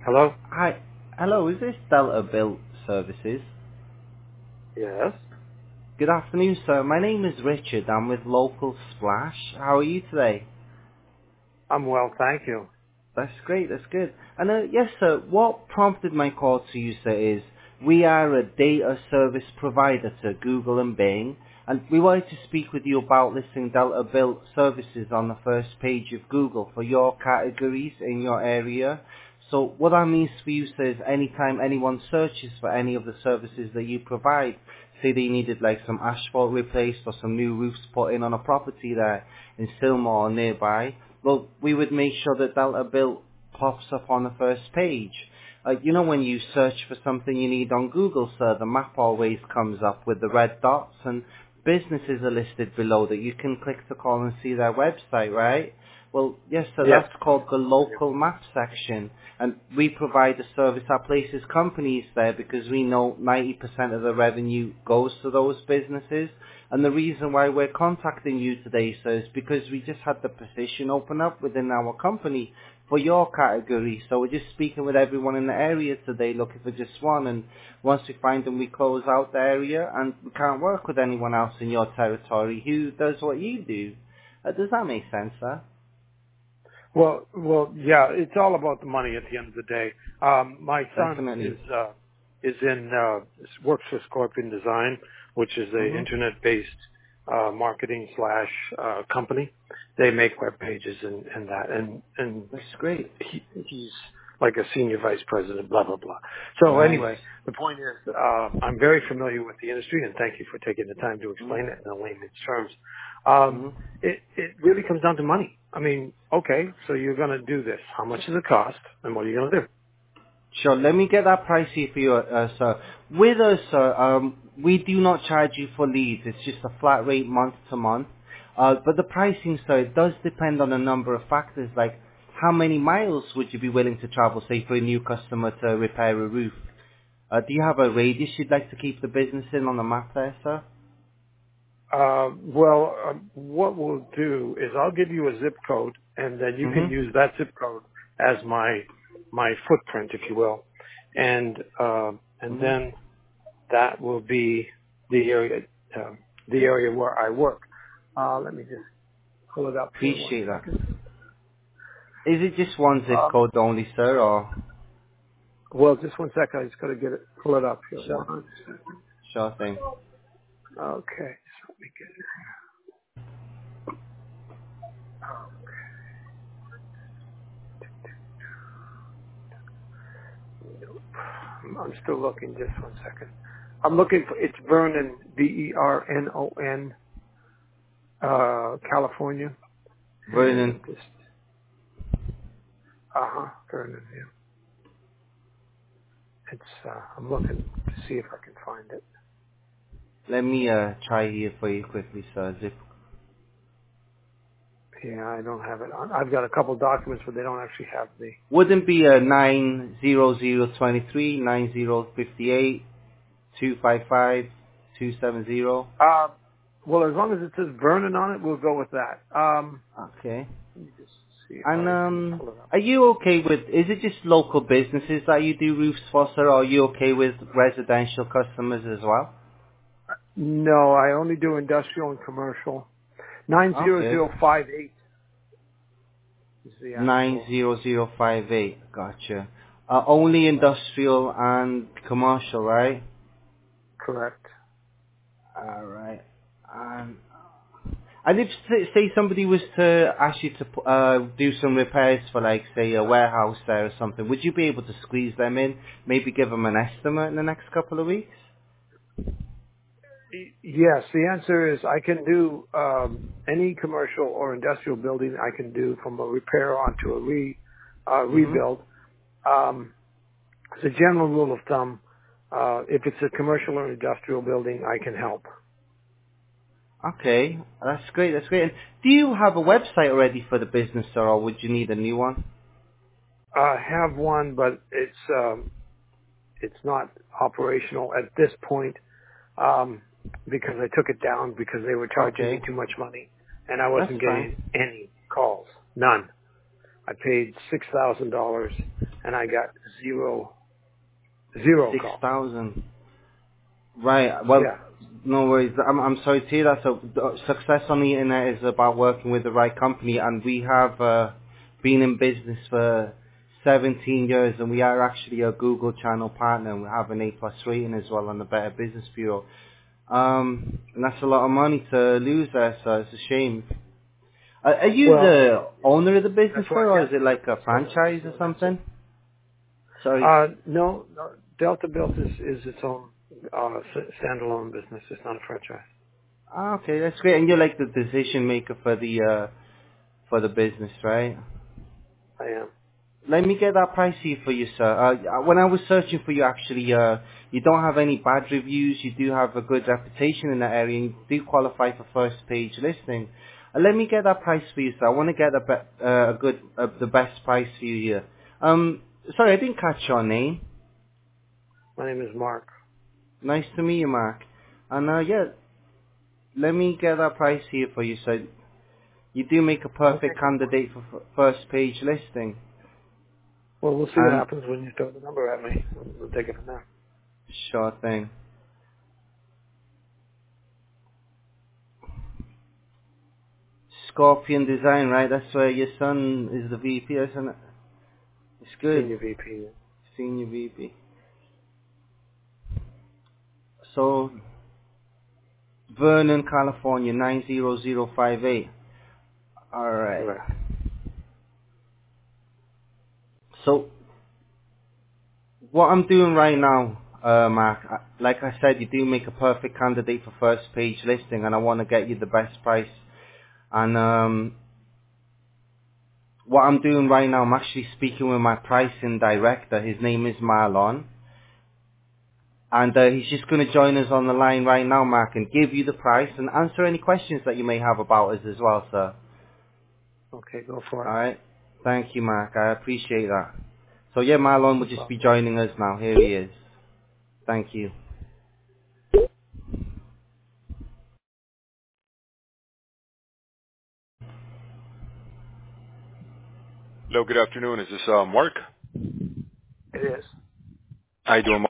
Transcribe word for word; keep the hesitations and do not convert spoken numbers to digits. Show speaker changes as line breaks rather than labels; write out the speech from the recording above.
Hello?
Hi. Hello, is this Delta Built Services?
Yes.
Good afternoon, sir. My name is Richard. I'm with Local Splash. How are you today?
I'm well, thank you.
That's great, that's good. And uh, yes, sir, what prompted my call to you, sir, is we are a data service provider to Google and Bing, and we wanted to speak with you about listing Delta Built services on the first page of Google for your categories in your area. So what that means for you, sir, is anytime anyone searches for any of the services that you provide, say they needed like some asphalt replaced or some new roofs put in on a property there in Silmore or nearby, well, we would make sure that Delta Built pops up on the first page. Like, you know, when you search for something you need on Google, sir, the map always comes up with the red dots, and businesses are listed below that you can click to call and see their website, right? Well, yes, sir,
Yes.
that's called the local map section, and we provide a service that places companies there because we know ninety percent of the revenue goes to those businesses. And the reason why we're contacting you today, sir, is because we just had the position open up within our company for your category. So we're just speaking with everyone in the area today looking for just one, and once we find them, we close out the area, and we can't work with anyone else in your territory who does what you do. Uh, does that make sense, sir?
Well, well, yeah, it's all about the money at the end of the day. Um, my son is,
Definitely.
uh, is in, uh, works for Scorpion Design, which is a
hmm
internet-based, uh, marketing slash, uh, company. They make web pages and, and that, and, and
That's great.
he, he's like a senior vice president, blah, blah, blah. So
Nice.
anyway, the point is, uh, I'm very familiar with the industry, and thank you for taking the time to
hmm
explain it in layman's terms. Um,
hmm
it, it really comes down to money. I mean, okay, so you're going to do this. How much does it cost, and what are you going to do?
Sure, let me get that pricey for you, uh, sir. With us, sir, um, we do not charge you for leads. It's just a flat rate month to month. Uh, but the pricing, sir, it does depend on a number of factors, like how many miles would you be willing to travel, say, for a new customer to repair a roof? Uh, do you have a radius you'd like to keep the business in on the map there, sir?
Uh, well, uh, what we'll do is I'll give you a zip code, and then you can
Mm-hmm.
use that zip code as my my footprint, if you will, and uh, and
Mm-hmm.
then that will be the area uh, the area where I work. Uh, let me just pull it up here one
Appreciate that.
second.
Is it just one zip
Um,
code only, sir, or?
well, just one second. I just got to get it, pull it up here.
Sure.
One second.
Sure thing.
Okay, so let me get it. Oh, I'm I'm still looking. Just one second. I'm looking for, it's Vernon, V E R N O N, uh, California. And
Vernon.
I'm just, uh-huh, Vernon, yeah. It's, uh, I'm looking to see if I can find it.
Let me uh, try here for you quickly, sir. Zip.
Yeah, I don't have it on. I've got a couple documents, but they don't actually have the,
Wouldn't be a nine zero zero twenty three nine zero fifty eight two five five two seven zero.
uh, well, as long as it says Vernon on it, we'll go with that. Um,
Okay.
let me just see if
And
I can
um,
pull it up.
are you okay with? Is it just local businesses that you do roofs for, sir? Or are you okay with residential customers as well?
No, I only do industrial and commercial.
Okay.
nine zero zero five eight is the
Nine
actual,
zero zero five eight. Gotcha. Uh, only industrial and commercial, right?
correct.
All right. Um, and if say say somebody was to ask you to uh, do some repairs for, like, say, a warehouse there or something, would you be able to squeeze them in? Maybe give them an estimate in the next couple of weeks?
Y- Yes, the answer is I can do um, any commercial or industrial building. I can do from a repair onto a re uh,
Mhm.
rebuild. Um, as a general rule of thumb, uh, if it's a commercial or industrial building, I can help.
Okay, that's great. That's great. And do you have a website already for the business, sir, or would you need a new one?
I have one, but it's um, it's not operational at this point um, because I took it down because they were charging me
Okay,
too much money, and I
that's
wasn't getting
fine.
any calls, none. I paid six thousand dollars, and I got zero, zero
Six
calls.
thousand. Right. Well,
Yeah.
no worries. I'm I'm sorry to hear that. So uh, success on the internet is about working with the right company, and we have uh, been in business for seventeen years, and we are actually a Google Channel partner, and we have an A plus rating as well on the Better Business Bureau. Um, and that's a lot of money to lose there, so it's a shame. Are, are you
Well,
the owner of the business,
that's why
sir,
I
or is
kept
it
it.
like a
So,
franchise or
so that's it.
something? Sorry.
Uh, no, no, Delta Built is, is its own uh, s- standalone business. It's not a franchise.
Ah, okay, that's great. And you're like the decision maker for the uh, for the business, right?
I am.
Let me get that price here for you, sir. Uh, when I was searching for you, actually, uh, you don't have any bad reviews. You do have a good reputation in that area, and you do qualify for first page listing. Uh, let me get that price for you, sir. I want to get a, be- uh, a good, uh, the best price for you here. Um, sorry, I didn't catch your name.
My name is Mark.
Nice to meet you, Mark. And uh, yeah, let me get that price here for you, sir. You do make a
Okay,
perfect
go for it.
candidate for f- first page listing.
Well, we'll see what
And
happens when you throw the number at me. We'll, we'll take it from there.
sure thing. Scorpion Design, right? That's where your son is the V P, isn't it? It's good.
Senior V P.
Senior V P. So, Vernon, California, nine zero zero five eight. Alright.
Correct.
So, what I'm doing right now, uh, Mark, I- like I said, you do make a perfect candidate for first page listing, and I want to get you the best price. And um, what I'm doing right now, I'm actually speaking with my pricing director. His name is Marlon. And uh, he's just going to join us on the line right now, Mark, and give you the price and answer any questions that you may have about us as well, sir.
Okay, go for
All
it.
right? Thank you, Mark. I appreciate that. So, yeah, Marlon will
No
just be
problem.
joining us now. Here he is. Thank you.
Hello, good afternoon. Is this uh, Mark?
It is.
How you doing, Mark?